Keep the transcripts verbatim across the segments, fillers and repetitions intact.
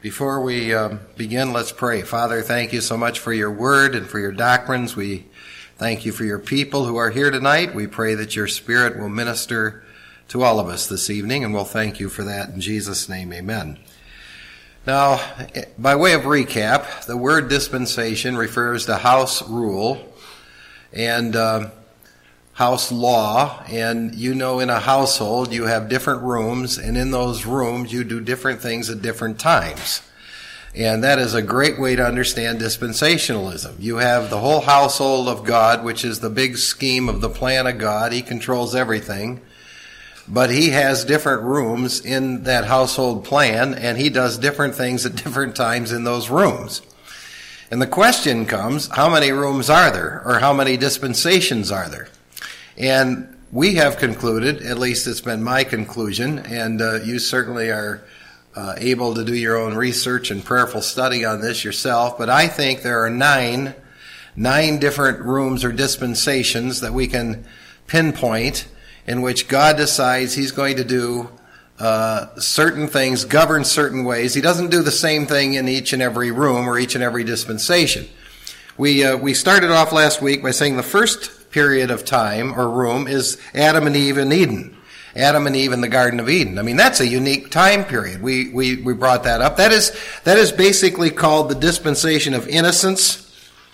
Before we um, begin, let's pray. Father, thank you so much for your word and for your doctrines. We thank you for your people who are here tonight. We pray that your Spirit will minister to all of us this evening, and we'll thank you for that in Jesus' name, amen. Now, by way of recap, the word dispensation refers to house rule and uh, house law, and you know in a household you have different rooms, and in those rooms you do different things at different times. And that is a great way to understand dispensationalism. You have the whole household of God, which is the big scheme of the plan of God. He controls everything. But he has different rooms in that household plan, and he does different things at different times in those rooms. And the question comes, how many rooms are there, or how many dispensations are there? And we have concluded, at least it's been my conclusion, and uh, you certainly are uh, able to do your own research and prayerful study on this yourself, but I think there are nine, nine different rooms or dispensations that we can pinpoint in which God decides he's going to do uh, certain things, govern certain ways. He doesn't do the same thing in each and every room or each and every dispensation. We uh, we started off last week by saying the first period of time or room is Adam and Eve in Eden. Adam and Eve in the Garden of Eden. I mean, that's a unique time period. We we we brought that up. That is that is basically called the dispensation of innocence,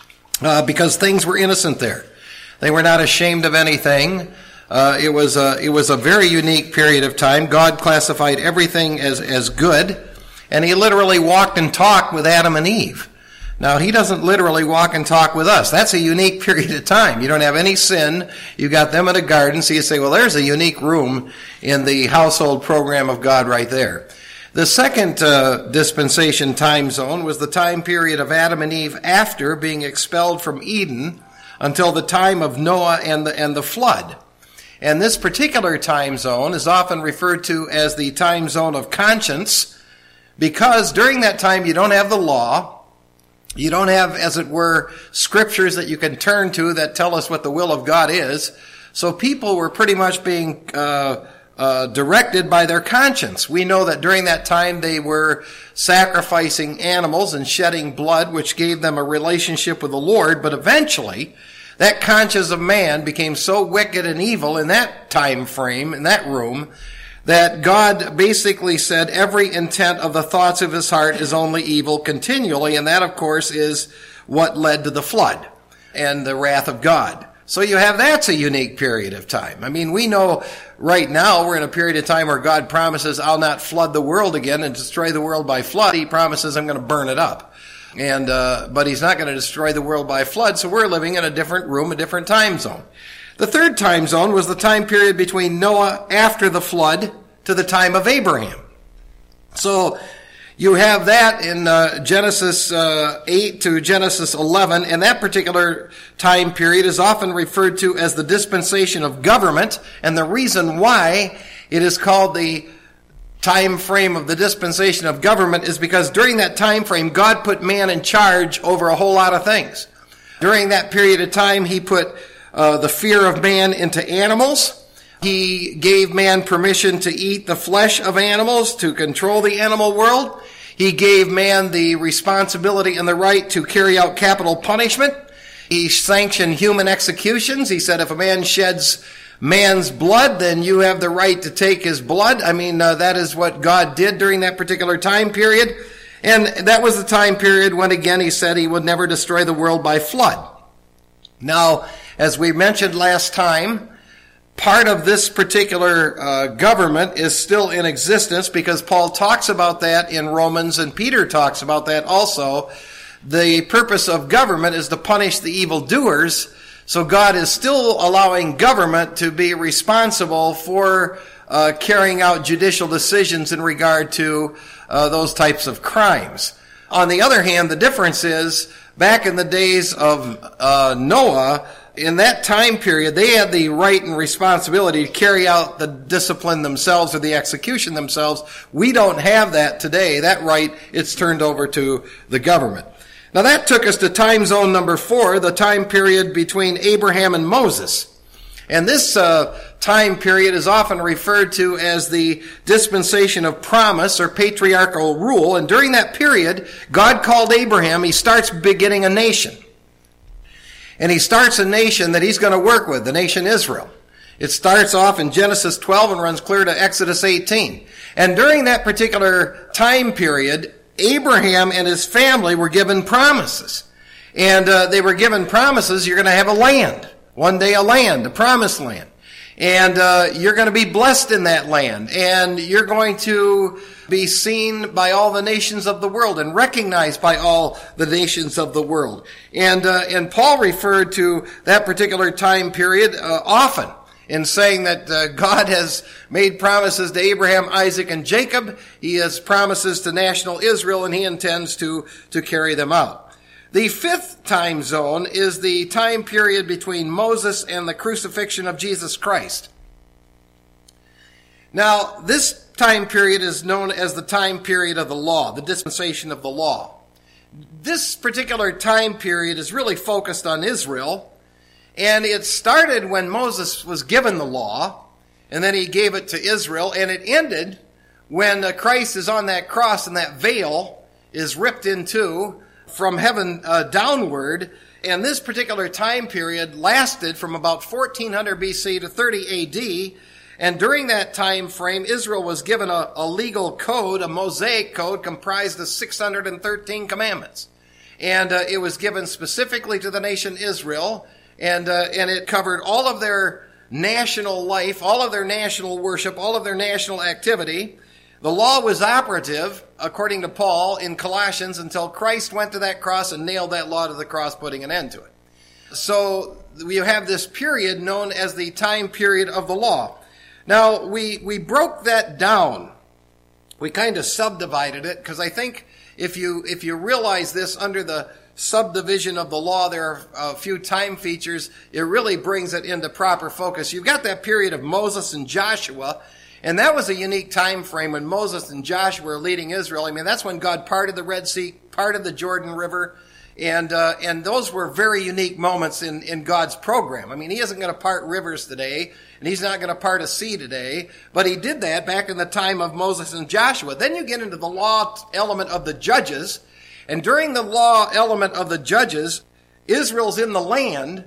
uh, because things were innocent there. They were not ashamed of anything. Uh, it was a it was a very unique period of time. God classified everything as as good, and he literally walked and talked with Adam and Eve. Now, he doesn't literally walk and talk with us. That's a unique period of time. You don't have any sin. You got them in a garden, so you say, well, there's a unique room in the household program of God right there. The second uh, dispensation time zone was the time period of Adam and Eve after being expelled from Eden until the time of Noah and the, and the flood. And this particular time zone is often referred to as the time zone of conscience, because during that time you don't have the law. You don't have, as it were, scriptures that you can turn to that tell us what the will of God is. So people were pretty much being uh, uh, directed by their conscience. We know that during that time they were sacrificing animals and shedding blood, which gave them a relationship with the Lord. But eventually, that conscience of man became so wicked and evil in that time frame, in that room, that God basically said every intent of the thoughts of his heart is only evil continually, and that, of course, is what led to the flood and the wrath of God. So you have, that's a unique period of time. I mean, we know right now we're in a period of time where God promises, I'll not flood the world again and destroy the world by flood. He promises, I'm going to burn it up. And uh, but he's not going to destroy the world by flood, so we're living in a different room, a different time zone. The third time zone was the time period between Noah after the flood to the time of Abraham. So you have that in uh, Genesis uh, eight to Genesis eleven, and that particular time period is often referred to as the dispensation of government, and the reason why it is called the time frame of the dispensation of government is because during that time frame, God put man in charge over a whole lot of things. During that period of time, he put uh, the fear of man into animals. He gave man permission to eat the flesh of animals, to control the animal world. He gave man the responsibility and the right to carry out capital punishment. He sanctioned human executions. He said if a man sheds man's blood, then you have the right to take his blood. I mean, uh, that is what God did during that particular time period. And that was the time period when, again, he said he would never destroy the world by flood. Now, as we mentioned last time, part of this particular uh, government is still in existence because Paul talks about that in Romans, and Peter talks about that also. The purpose of government is to punish the evildoers, so God is still allowing government to be responsible for uh, carrying out judicial decisions in regard to uh, those types of crimes. On the other hand, the difference is, back in the days of uh, Noah, in that time period, they had the right and responsibility to carry out the discipline themselves or the execution themselves. We don't have that today. That right, it's turned over to the government. Now that took us to time zone number four, the time period between Abraham and Moses. And this uh, time period is often referred to as the dispensation of promise or patriarchal rule. And during that period, God called Abraham. He starts beginning a nation. And he starts a nation that he's going to work with, the nation Israel. It starts off in Genesis twelve and runs clear to Exodus eighteen. And during that particular time period, Abraham and his family were given promises. And uh, they were given promises, you're going to have a land. One day a land, a promised land. And uh, you're going to be blessed in that land. And you're going to be seen by all the nations of the world and recognized by all the nations of the world. And uh, and Paul referred to that particular time period uh, often in saying that uh, God has made promises to Abraham, Isaac, and Jacob. He has promises to national Israel, and he intends to, to carry them out. The fifth time zone is the time period between Moses and the crucifixion of Jesus Christ. Now, this time period is known as the time period of the law, the dispensation of the law. This particular time period is really focused on Israel, and it started when Moses was given the law, and then he gave it to Israel, and it ended when Christ is on that cross and that veil is ripped in two from heaven uh, downward. And this particular time period lasted from about fourteen hundred B C to thirty A D, and during that time frame, Israel was given a, a legal code, a Mosaic code, comprised of six hundred thirteen commandments. And uh, it was given specifically to the nation Israel, and uh, and it covered all of their national life, all of their national worship, all of their national activity. The law was operative, according to Paul, in Colossians until Christ went to that cross and nailed that law to the cross, putting an end to it. So we have this period known as the time period of the law. Now, we, we broke that down. We kind of subdivided it, because I think if you if you realize this under the subdivision of the law, there are a few time features. It really brings it into proper focus. You've got that period of Moses and Joshua, and that was a unique time frame when Moses and Joshua were leading Israel. I mean, that's when God parted the Red Sea, parted the Jordan River, and uh, and those were very unique moments in, in God's program. I mean, he isn't going to part rivers today, and he's not going to part a sea today, but he did that back in the time of Moses and Joshua. Then you get into the law element of the judges, and during the law element of the judges, Israel's in the land,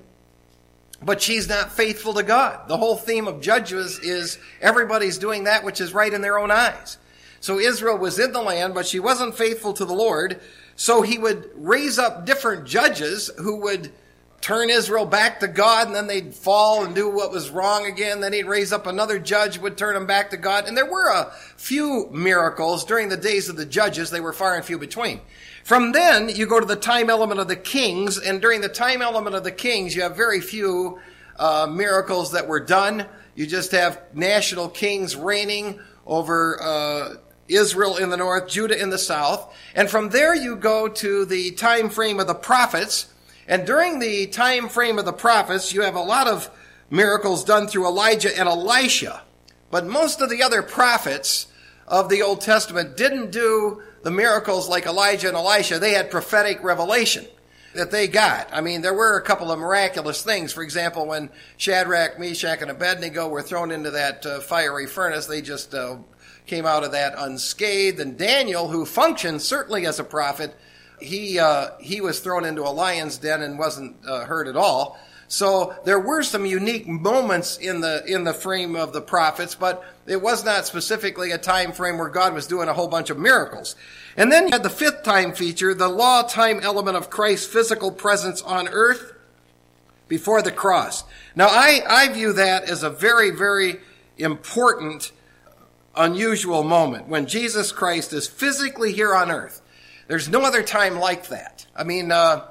but she's not faithful to God. The whole theme of Judges is everybody's doing that which is right in their own eyes. So Israel was in the land, but she wasn't faithful to the Lord. So he would raise up different judges who would turn Israel back to God, and then they'd fall and do what was wrong again. Then he'd raise up another judge who would turn them back to God. And there were a few miracles during the days of the judges. They were far and few between. From then, you go to the time element of the kings, and during the time element of the kings, you have very few uh, miracles that were done. You just have national kings reigning over uh, Israel in the north, Judah in the south. And from there, you go to the time frame of the prophets. And during the time frame of the prophets, you have a lot of miracles done through Elijah and Elisha. But most of the other prophets of the Old Testament didn't do the miracles like Elijah and Elisha. They had prophetic revelation that they got. I mean, there were a couple of miraculous things. For example, when Shadrach, Meshach, and Abednego were thrown into that uh, fiery furnace, they just uh, came out of that unscathed. And Daniel, who functioned certainly as a prophet, he uh, he was thrown into a lion's den and wasn't uh, hurt at all. So there were some unique moments in the in the frame of the prophets, but it was not specifically a time frame where God was doing a whole bunch of miracles. And then you had the fifth time feature, the law time element of Christ's physical presence on earth before the cross. Now, I, I view that as a very, very important, unusual moment when Jesus Christ is physically here on earth. There's no other time like that. I mean, uh,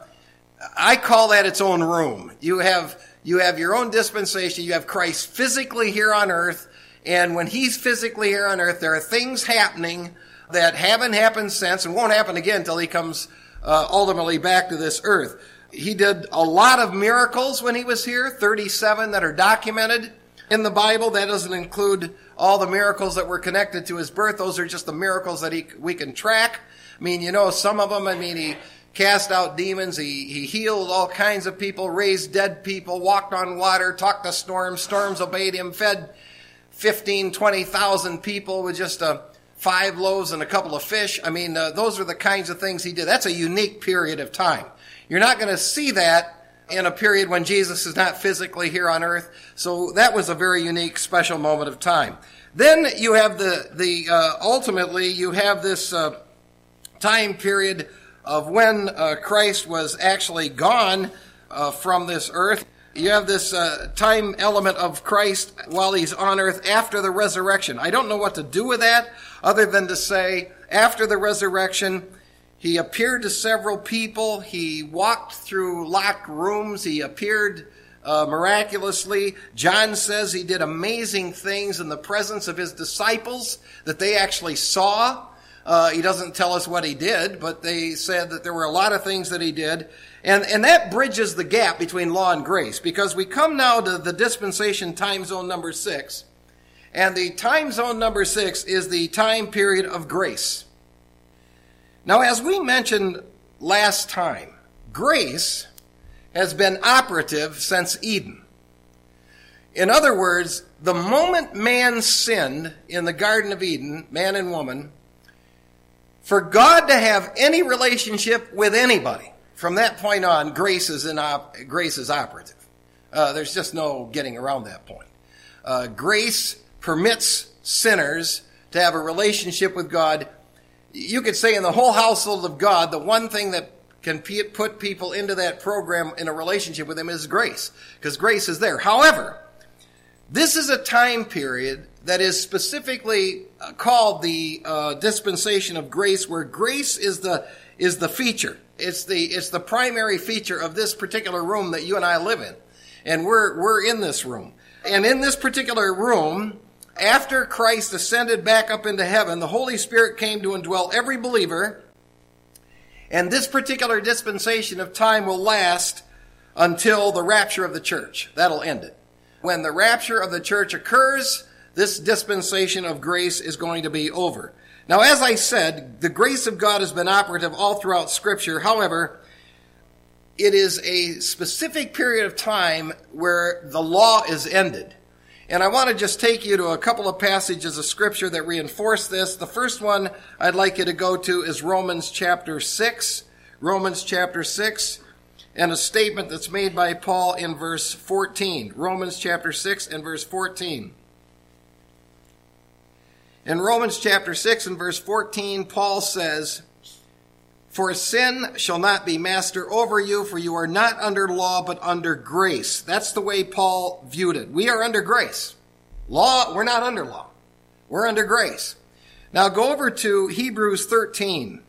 I call that its own room. You have you have your own dispensation. You have Christ physically here on earth. And when he's physically here on earth, there are things happening that haven't happened since and won't happen again until he comes uh, ultimately back to this earth. He did a lot of miracles when he was here, thirty-seven that are documented in the Bible. That doesn't include all the miracles that were connected to his birth. Those are just the miracles that he, we can track. I mean, you know, some of them, I mean, he cast out demons. He, he healed all kinds of people, raised dead people, walked on water, talked to storms. Storms obeyed him, fed fifteen, twenty thousand people with just a five loaves and a couple of fish. I mean, uh, those are the kinds of things he did. That's a unique period of time. You're not going to see that in a period when Jesus is not physically here on earth. So that was a very unique, special moment of time. Then you have the, the uh, ultimately, you have this uh, time period of when uh, Christ was actually gone uh, from this earth. You have this uh, time element of Christ while he's on earth after the resurrection. I don't know what to do with that other than to say after the resurrection, he appeared to several people. He walked through locked rooms. He appeared uh, miraculously. John says he did amazing things in the presence of his disciples that they actually saw. Uh, he doesn't tell us what he did, but they said that there were a lot of things that he did. And, and that bridges the gap between law and grace, because we come now to the dispensation time zone number six. And the time zone number six is the time period of grace. Now, as we mentioned last time, grace has been operative since Eden. In other words, the moment man sinned in the Garden of Eden, man and woman, for God to have any relationship with anybody, from that point on, grace is, in op- grace is operative. Uh, there's just no getting around that point. Uh, grace permits sinners to have a relationship with God. You could say in the whole household of God, the one thing that can p- put people into that program in a relationship with him is grace, because grace is there. However, this is a time period that is specifically called the uh, dispensation of grace, where grace is the is the feature. It's the it's the primary feature of this particular room that you and I live in, and we're we're in this room. And in this particular room, after Christ ascended back up into heaven, the Holy Spirit came to indwell every believer, and this particular dispensation of time will last until the rapture of the church. That'll end it. When the rapture of the church occurs, this dispensation of grace is going to be over. Now, as I said, the grace of God has been operative all throughout Scripture. However, it is a specific period of time where the law is ended. And I want to just take you to a couple of passages of Scripture that reinforce this. The first one I'd like you to go to is Romans chapter six. Romans chapter six, and a statement that's made by Paul in verse fourteen. Romans chapter six and verse fourteen. In Romans chapter six and verse fourteen, Paul says, "For sin shall not be master over you, for you are not under law, but under grace." That's the way Paul viewed it. We are under grace. Law, we're not under law. We're under grace. Now go over to Hebrews thirteen.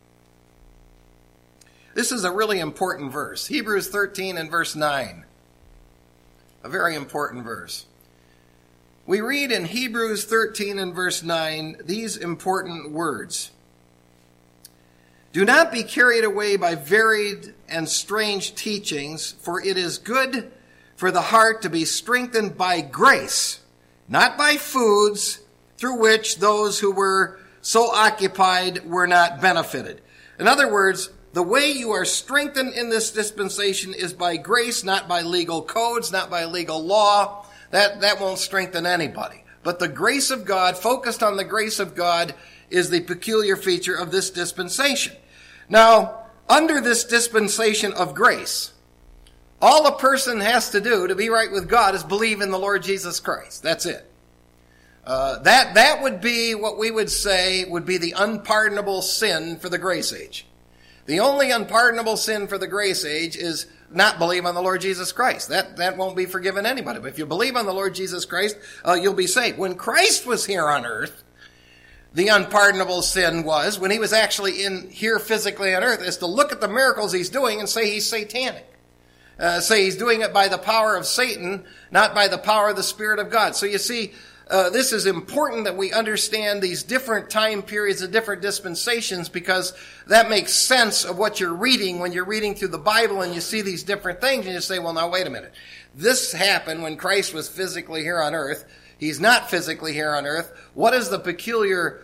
This is a really important verse. Hebrews thirteen and verse nine. A very important verse. We read in Hebrews thirteen and verse nine these important words. "Do not be carried away by varied and strange teachings, for it is good for the heart to be strengthened by grace, not by foods through which those who were so occupied were not benefited." In other words, the way you are strengthened in this dispensation is by grace, not by legal codes, not by legal law. That, that won't strengthen anybody. But the grace of God, focused on the grace of God, is the peculiar feature of this dispensation. Now, under this dispensation of grace, all a person has to do to be right with God is believe in the Lord Jesus Christ. That's it. Uh, that, that would be what we would say would be the unpardonable sin for the grace age. The only unpardonable sin for the grace age is not believe on the Lord Jesus Christ. That, that won't be forgiven anybody. But if you believe on the Lord Jesus Christ, uh, you'll be saved. When Christ was here on earth, the unpardonable sin was, when he was actually in here physically on earth, is to look at the miracles he's doing and say he's satanic. Uh, say he's doing it by the power of Satan, not by the power of the Spirit of God. So you see, uh, this is important that we understand these different time periods and different dispensations, because that makes sense of what you're reading when you're reading through the Bible and you see these different things and you say, well, now wait a minute. This happened when Christ was physically here on earth. He's not physically here on earth. What is the peculiar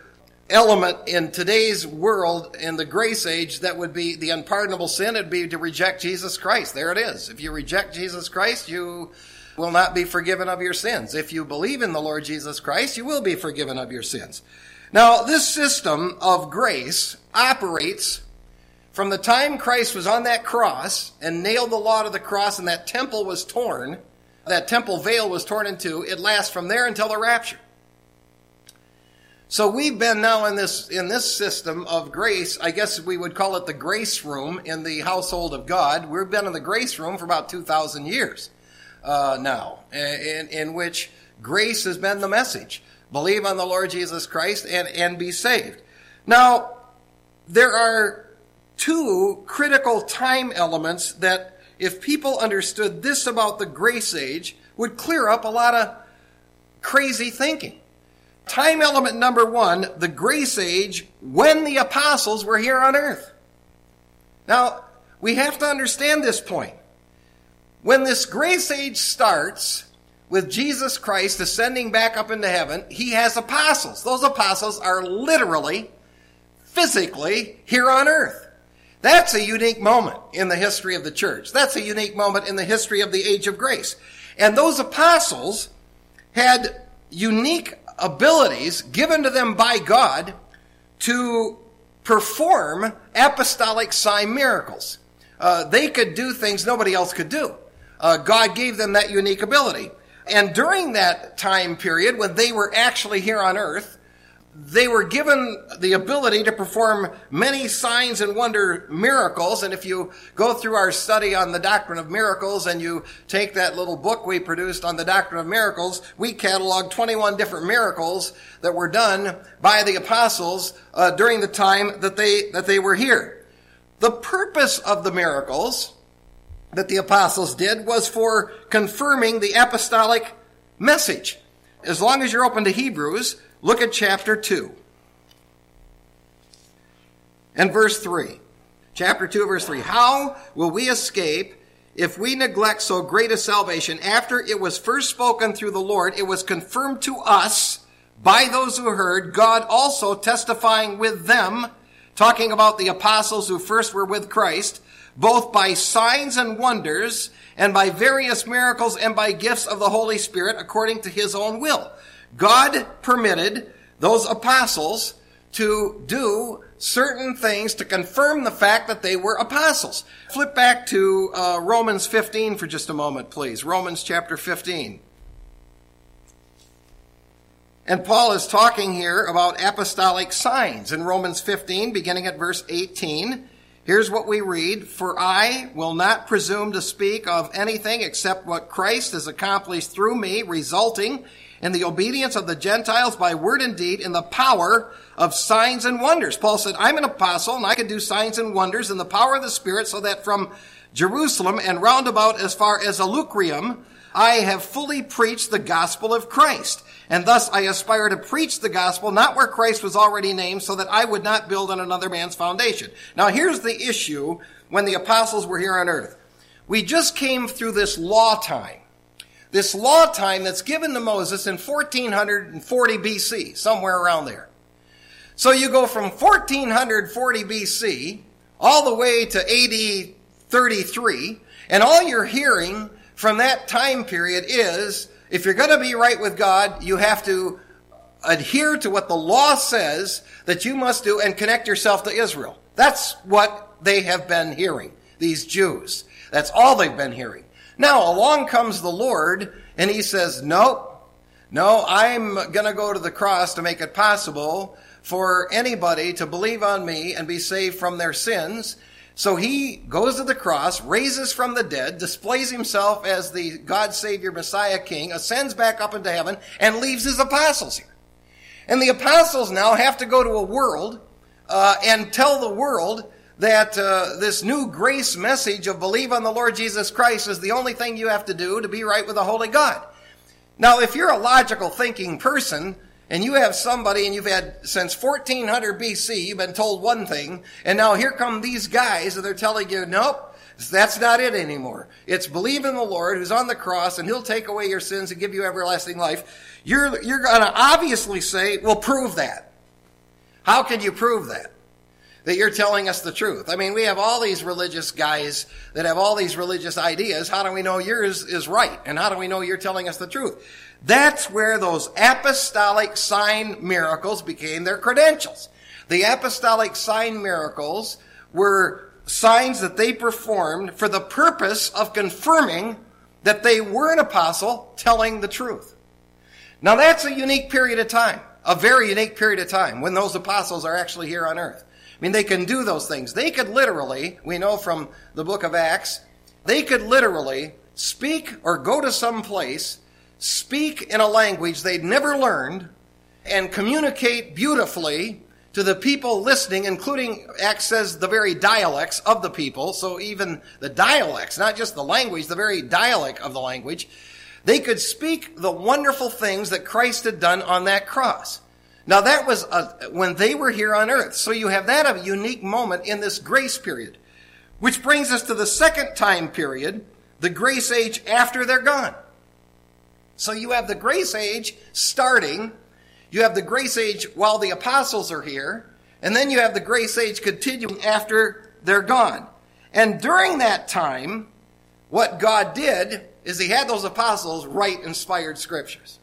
element in today's world, in the grace age, that would be the unpardonable sin. It'd be to reject Jesus Christ. There it is. If you reject Jesus Christ, you will not be forgiven of your sins. If you believe in the Lord Jesus Christ, you will be forgiven of your sins. Now, this system of grace operates from the time Christ was on that cross and nailed the law to the cross and that temple was torn, that temple veil was torn in two. It lasts from there until the rapture. So we've been now in this in this system of grace. I guess we would call it the grace room in the household of God. We've been in the grace room for about two thousand years uh, now, in, in which grace has been the message. Believe on the Lord Jesus Christ and, and be saved. Now, there are two critical time elements that, if people understood this about the grace age, would clear up a lot of crazy thinking. Time element number one, the grace age, when the apostles were here on earth. Now, we have to understand this point. When this grace age starts with Jesus Christ ascending back up into heaven, he has apostles. Those apostles are literally, physically here on earth. That's a unique moment in the history of the church. That's a unique moment in the history of the age of grace. And those apostles had unique abilities given to them by God to perform apostolic sign miracles. Uh, they could do things nobody else could do. Uh, God gave them that unique ability. And during that time period, when they were actually here on earth, they were given the ability to perform many signs and wonder miracles. And if you go through our study on the doctrine of miracles and you take that little book we produced on the doctrine of miracles, we cataloged twenty-one different miracles that were done by the apostles uh, during the time that they that they were here. The purpose of the miracles that the apostles did was for confirming the apostolic message. As long as you're open to Hebrews, look at chapter two and verse three. Chapter two, verse three. How will we escape if we neglect so great a salvation? After it was first spoken through the Lord, it was confirmed to us by those who heard, God also testifying with them, talking about the apostles who first were with Christ, both by signs and wonders, and by various miracles, and by gifts of the Holy Spirit, according to his own will. God permitted those apostles to do certain things to confirm the fact that they were apostles. Flip back to uh, Romans fifteen for just a moment, please. Romans chapter fifteen. And Paul is talking here about apostolic signs in Romans fifteen, beginning at verse eighteen. Here's what we read. For I will not presume to speak of anything except what Christ has accomplished through me, resulting in the obedience of the Gentiles by word and deed, in the power of signs and wonders. Paul said, I'm an apostle, and I can do signs and wonders in the power of the Spirit, so that from Jerusalem and round about as far as Illyricum, I have fully preached the gospel of Christ. And thus I aspire to preach the gospel, not where Christ was already named, so that I would not build on another man's foundation. Now here's the issue when the apostles were here on earth. We just came through this law time. This law time that's given to Moses in fourteen forty B C, somewhere around there. So you go from fourteen forty B C all the way to A D thirty-three, and all you're hearing from that time period is, if you're going to be right with God, you have to adhere to what the law says that you must do and connect yourself to Israel. That's what they have been hearing, these Jews. That's all they've been hearing. Now, along comes the Lord, and he says, nope, no, I'm going to go to the cross to make it possible for anybody to believe on me and be saved from their sins. So he goes to the cross, raises from the dead, displays himself as the God, Savior, Messiah, King, ascends back up into heaven, and leaves his apostles here. And the apostles now have to go to a world uh, and tell the world that uh, this new grace message of believe on the Lord Jesus Christ is the only thing you have to do to be right with the Holy God. Now, if you're a logical thinking person, and you have somebody, and you've had, since fourteen hundred B C, you've been told one thing, and now here come these guys, and they're telling you, nope, that's not it anymore. It's believe in the Lord who's on the cross, and he'll take away your sins and give you everlasting life. You're, you're going to obviously say, well, prove that. How can you prove that? That you're telling us the truth? I mean, we have all these religious guys that have all these religious ideas. How do we know yours is right? And how do we know you're telling us the truth? That's where those apostolic sign miracles became their credentials. The apostolic sign miracles were signs that they performed for the purpose of confirming that they were an apostle telling the truth. Now that's a unique period of time, a very unique period of time when those apostles are actually here on earth. I mean, they can do those things. They could literally, we know from the book of Acts, they could literally speak or go to some place, speak in a language they'd never learned, and communicate beautifully to the people listening, including, Acts says, the very dialects of the people. So even the dialects, not just the language, the very dialect of the language, they could speak the wonderful things that Christ had done on that cross. Now that was a, when they were here on earth. So you have that a unique moment in this grace period. Which brings us to the second time period, the grace age after they're gone. So you have the grace age starting, you have the grace age while the apostles are here, and then you have the grace age continuing after they're gone. And during that time, what God did is he had those apostles write inspired scriptures.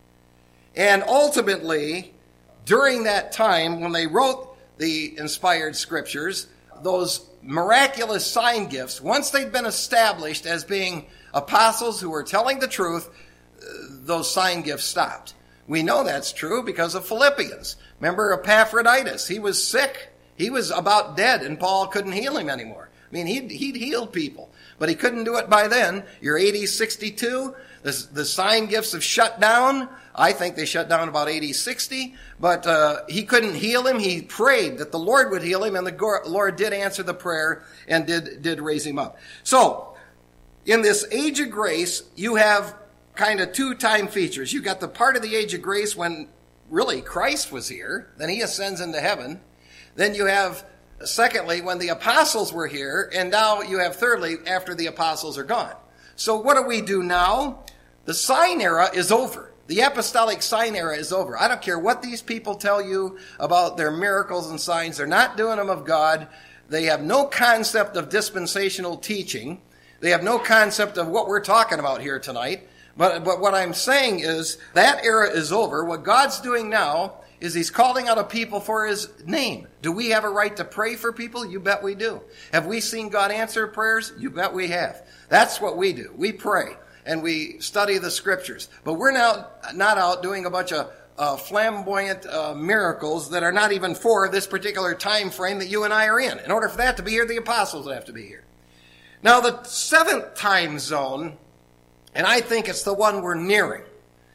And ultimately, during that time, when they wrote the inspired scriptures, those miraculous sign gifts, once they'd been established as being apostles who were telling the truth, those sign gifts stopped. We know that's true because of Philippians. Remember Epaphroditus? He was sick. He was about dead, and Paul couldn't heal him anymore. I mean, he'd, he'd healed people, but he couldn't do it by then. You're A D sixty-two. The, the sign gifts have shut down. I think they shut down about A D sixty, but uh, he couldn't heal him. He prayed that the Lord would heal him, and the Lord did answer the prayer and did, did raise him up. So, in this age of grace, you have kind of two time features. You got the part of the age of grace when really Christ was here, then he ascends into heaven. Then you have, secondly, when the apostles were here, and now you have thirdly, after the apostles are gone. So what do we do now? The sign era is over. The apostolic sign era is over. I don't care what these people tell you about their miracles and signs. They're not doing them of God. They have no concept of dispensational teaching. They have no concept of what we're talking about here tonight. But, but what I'm saying is that era is over. What God's doing now is he's calling out a people for his name. Do we have a right to pray for people? You bet we do. Have we seen God answer prayers? You bet we have. That's what we do. We pray and we study the scriptures. But we're now not out doing a bunch of uh, flamboyant uh, miracles that are not even for this particular time frame that you and I are in. In order for that to be here, the apostles would have to be here. Now the seventh time zone, and I think it's the one we're nearing,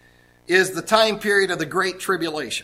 is the time period of the Great Tribulation.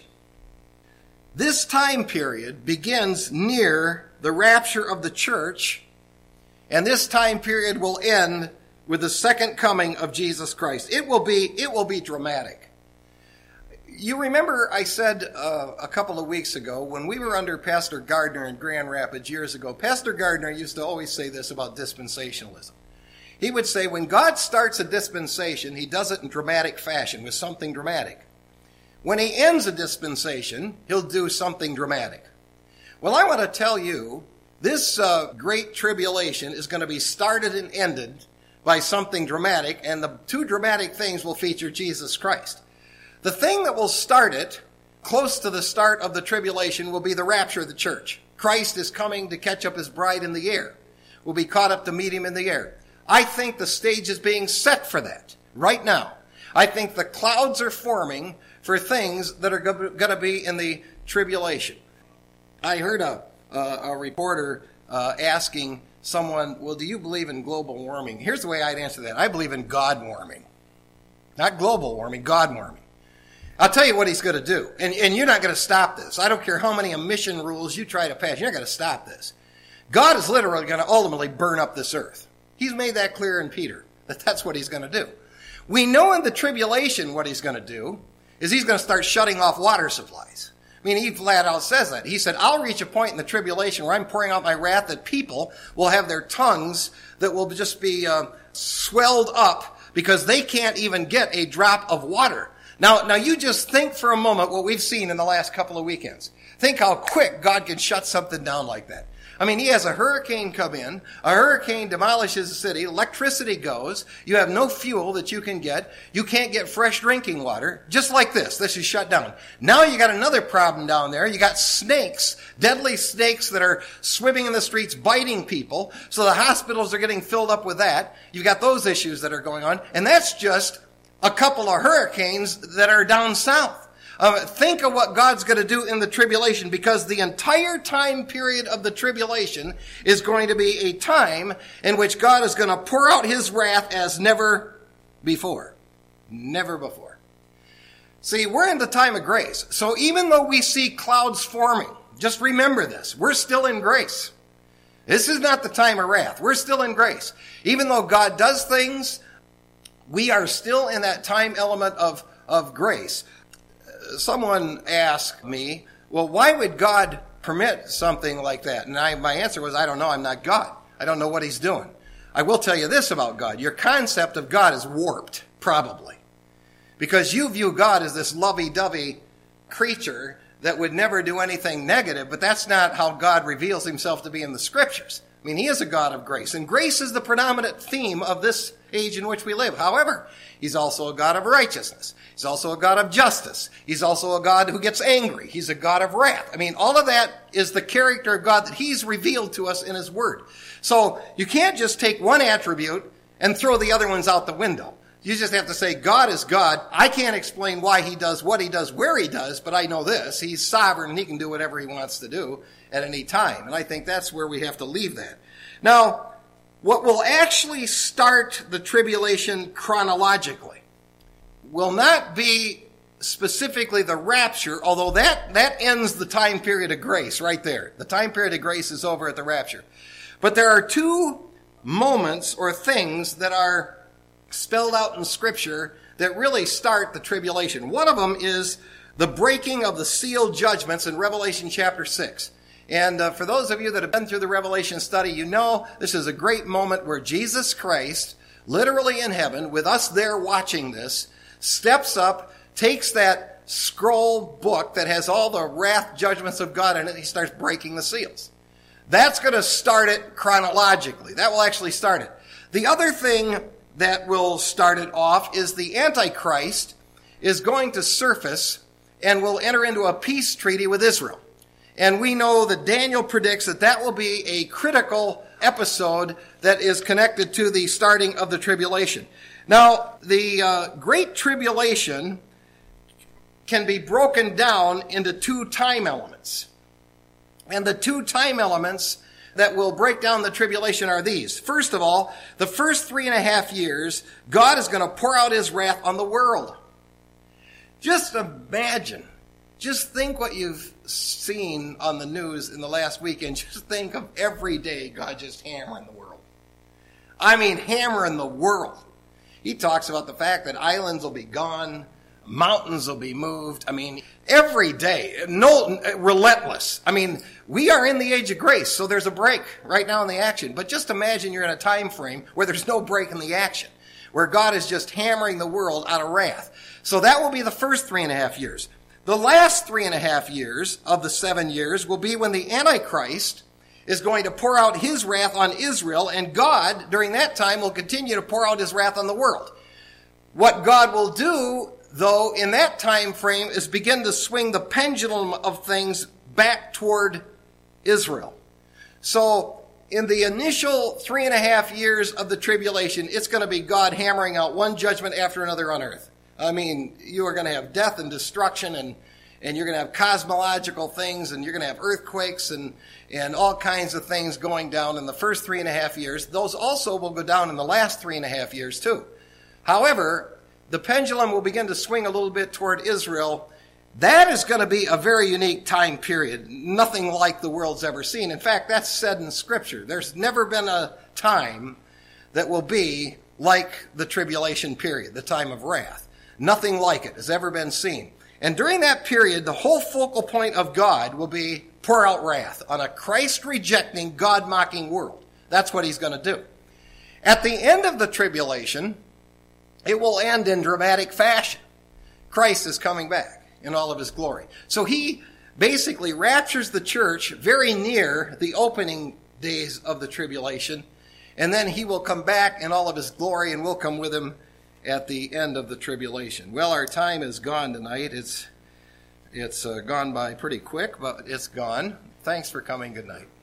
This time period begins near the rapture of the church, and this time period will end with the second coming of Jesus Christ. It will be, it will be dramatic. You remember I said uh, a couple of weeks ago when we were under Pastor Gardner in Grand Rapids years ago, Pastor Gardner used to always say this about dispensationalism. He would say when God starts a dispensation, he does it in dramatic fashion with something dramatic. When he ends a dispensation, he'll do something dramatic. Well, I want to tell you, this uh, great tribulation is going to be started and ended by something dramatic, and the two dramatic things will feature Jesus Christ. The thing that will start it, close to the start of the tribulation, will be the rapture of the church. Christ is coming to catch up his bride in the air. We'll be caught up to meet him in the air. I think the stage is being set for that right now. I think the clouds are forming for things that are going to be in the tribulation. I heard a, a, a reporter uh, asking someone, well, do you believe in global warming? Here's the way I'd answer that. I believe in God warming. Not global warming, God warming. I'll tell you what he's going to do. And, and you're not going to stop this. I don't care how many emission rules you try to pass. You're not going to stop this. God is literally going to ultimately burn up this earth. He's made that clear in Peter, that that's what he's going to do. We know in the tribulation what he's going to do is he's going to start shutting off water supplies. I mean, he flat out says that. He said, I'll reach a point in the tribulation where I'm pouring out my wrath that people will have their tongues that will just be uh, swelled up because they can't even get a drop of water. Now, now you just think for a moment what we've seen in the last couple of weekends. Think how quick God can shut something down like that. I mean, he has a hurricane come in, a hurricane demolishes a city, electricity goes, you have no fuel that you can get, you can't get fresh drinking water, just like this. This is shut down. Now you got another problem down there. You got snakes, deadly snakes that are swimming in the streets, biting people, so the hospitals are getting filled up with that. You've got those issues that are going on, and that's just a couple of hurricanes that are down south. Uh, think of what God's going to do in the tribulation, because the entire time period of the tribulation is going to be a time in which God is going to pour out his wrath as never before. Never before. See, we're in the time of grace. So even though we see clouds forming, just remember this, we're still in grace. This is not the time of wrath. We're still in grace. Even though God does things, we are still in that time element of, of grace. Someone asked me, well, why would God permit something like that? And I, my answer was, I don't know. I'm not God. I don't know what he's doing. I will tell you this about God. Your concept of God is warped, probably. Because you view God as this lovey-dovey creature that would never do anything negative, but that's not how God reveals himself to be in the scriptures. I mean, he is a God of grace, and grace is the predominant theme of this age in which we live. However, he's also a God of righteousness. He's also a God of justice. He's also a God who gets angry. He's a God of wrath. I mean, all of that is the character of God that he's revealed to us in his word. So you can't just take one attribute and throw the other ones out the window. You just have to say, God is God. I can't explain why he does what he does, where he does, but I know this. He's sovereign and he can do whatever he wants to do at any time. And I think that's where we have to leave that. Now, what will actually start the tribulation chronologically will not be specifically the rapture, although that, that ends the time period of grace right there. The time period of grace is over at the rapture. But there are two moments or things that are spelled out in Scripture that really start the tribulation. One of them is the breaking of the sealed judgments in Revelation chapter six. And uh, for those of you that have been through the Revelation study, you know this is a great moment where Jesus Christ, literally in heaven, with us there watching this, steps up, takes that scroll book that has all the wrath judgments of God in it, and he starts breaking the seals. That's going to start it chronologically. That will actually start it. The other thing that will start it off is the Antichrist is going to surface and will enter into a peace treaty with Israel. And we know that Daniel predicts that that will be a critical episode that is connected to the starting of the tribulation. Now, the uh, Great Tribulation can be broken down into two time elements. And the two time elements that will break down the tribulation are these. First of all, the first three and a half years, God is going to pour out his wrath on the world. Just imagine. Just think what you've seen on the news in the last weekend. Just think of every day God just hammering the world. I mean, hammering the world. He talks about the fact that islands will be gone, mountains will be moved. I mean, every day, no, relentless. I mean, we are in the age of grace, so there's a break right now in the action. But just imagine you're in a time frame where there's no break in the action, where God is just hammering the world out of wrath. So that will be the first three and a half years. The last three and a half years of the seven years will be when the Antichrist is going to pour out his wrath on Israel, and God, during that time, will continue to pour out his wrath on the world. What God will do, though, in that time frame is begin to swing the pendulum of things back toward Israel. So in the initial three and a half years of the tribulation, it's going to be God hammering out one judgment after another on earth. I mean, you are going to have death and destruction, and, and you're going to have cosmological things, and you're going to have earthquakes and, and all kinds of things going down in the first three and a half years. Those also will go down in the last three and a half years too. However, the pendulum will begin to swing a little bit toward Israel. That is going to be a very unique time period, nothing like the world's ever seen. In fact, that's said in Scripture. There's never been a time that will be like the tribulation period, the time of wrath. Nothing like it has ever been seen. And during that period, the whole focal point of God will be pour out wrath on a Christ-rejecting, God-mocking world. That's what he's going to do. At the end of the tribulation, it will end in dramatic fashion. Christ is coming back in all of his glory. So he basically raptures the church very near the opening days of the tribulation, and then he will come back in all of his glory, and we'll come with him at the end of the tribulation. Well, our time is gone tonight. It's it's uh, gone by pretty quick, but it's gone. Thanks for coming. Good night.